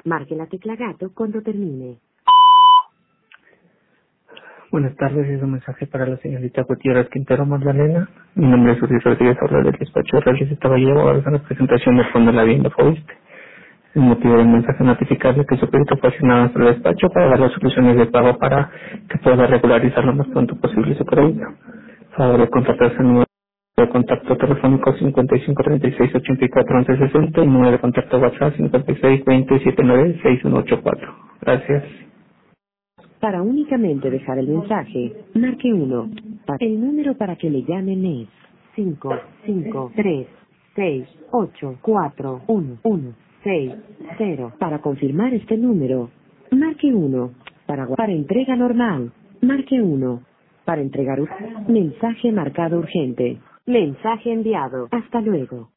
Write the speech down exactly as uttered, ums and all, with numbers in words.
Marque la tecla gato cuando termine. Buenas tardes, es un mensaje para la señorita Gutiérrez Quintero Magdalena. Mi nombre es Uriel Rodríguez, hablo del despacho de Reyes Caballero a la presentación del Fondo de la Vivienda Fobiste. El motivo del mensaje es notificarle que su pedido fue asignado a nuestro despacho para dar las soluciones de pago para que pueda regularizar lo más pronto posible su crédito. Favor de contactarse al número de contacto telefónico cincuenta y cinco treinta y seis ochenta y cuatro once sesenta y número de contacto WhatsApp cincuenta y seis veinte setenta y nueve sesenta y uno ochenta y cuatro. Gracias. Para únicamente dejar el mensaje, marque uno. El número para que le llamen es cinco cinco tres seis ocho cuatro uno uno seis cero. Para confirmar este número, marque uno. Para, para entrega normal, marque uno. Para entregar un mensaje marcado urgente. Mensaje enviado. Hasta luego.